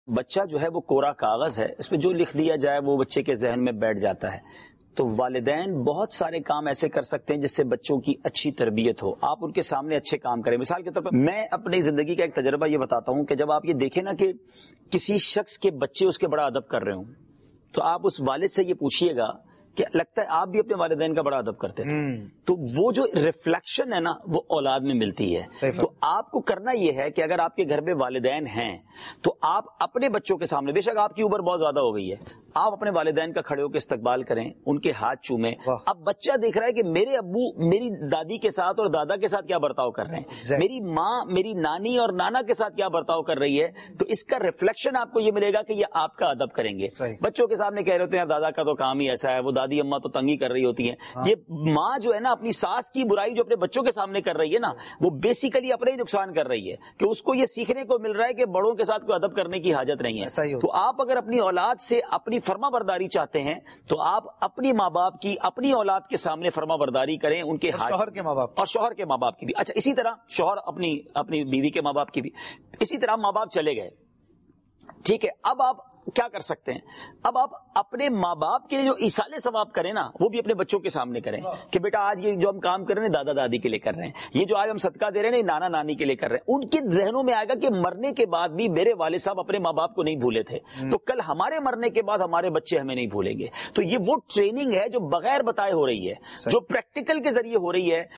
بچہ جو ہے وہ کوڑا کاغذ ہے، اس پہ جو لکھ دیا جائے وہ بچے کے ذہن میں بیٹھ جاتا ہے. تو والدین بہت سارے کام ایسے کر سکتے ہیں جس سے بچوں کی اچھی تربیت ہو. آپ ان کے سامنے اچھے کام کریں. مثال کے طور پر میں اپنی زندگی کا ایک تجربہ یہ بتاتا ہوں کہ جب آپ یہ دیکھیں نا کہ کسی شخص کے بچے اس کے بڑا ادب کر رہے ہوں، تو آپ اس والد سے یہ پوچھئے گا کہ لگتا ہے آپ بھی اپنے والدین کا بڑا ادب کرتے تھے. تو وہ جو ریفلیکشن ہے نا وہ اولاد میں ملتی ہے. تو آپ کو کرنا یہ ہے کہ اگر آپ کے گھر میں والدین ہیں تو آپ اپنے بچوں کے سامنے، بے شک آپ کی عمر بہت زیادہ ہو گئی ہے، آپ اپنے والدین کا کھڑے ہو کے استقبال کریں، ان کے ہاتھ چومیں. اب بچہ دیکھ رہا ہے کہ میرے ابو میری دادی کے ساتھ اور دادا کے ساتھ کیا برتاؤ کر رہے ہیں، میری ماں میری نانی اور نانا کے ساتھ کیا برتاؤ کر رہی ہے، تو اس کا ریفلیکشن آپ کو یہ ملے گا کہ یہ آپ کا ادب کریں گے. بچوں کے سامنے کہہ رہے ہوتے ہیں دادا کا تو کام ہی ایسا ہے، وہ دادی اماں تو تنگی کر رہی ہوتی ہیں. یہ ماں جو ہے نا اپنی ساس کی برائی جو اپنے بچوں کے سامنے کر رہی ہے نا، وہ بیسیکلی اپنے ہی نقصان کر رہی ہے کہ اس کو یہ سیکھنے کو مل رہا ہے کہ بڑوں کے ساتھ کوئی ادب کرنے کی حاجت نہیں ہے. تو آپ اگر اپنی اولاد سے اپنی فرما برداری چاہتے ہیں تو آپ اپنی ماں باپ کی اپنی اولاد کے سامنے فرما برداری کریں، ان کے شوہر کے ماں باپ اور شوہر کے ماں باپ کی بھی. اچھا اسی طرح شوہر اپنی بیوی کے ماں باپ کی بھی. اسی طرح ماں باپ چلے گئے، ٹھیک ہے، اب آپ کیا کر سکتے ہیں؟ اب آپ اپنے ماں باپ کے لیے جو ایصال ثواب کریں نا وہ بھی اپنے بچوں کے سامنے کریں کہ بیٹا آج یہ جو ہم کام کر رہے ہیں دادا دادی کے لیے کر رہے ہیں، یہ جو آج ہم صدقہ دے رہے ہیں نانا نانی کے لیے کر رہے ہیں. ان کے ذہنوں میں آئے گا کہ مرنے کے بعد بھی میرے والد صاحب اپنے ماں باپ کو نہیں بھولے تھے، تو کل ہمارے مرنے کے بعد ہمارے بچے ہمیں نہیں بھولیں گے. تو یہ وہ ٹریننگ ہے جو بغیر بتائے ہو رہی ہے، جو پریکٹیکل کے ذریعے ہو رہی ہے.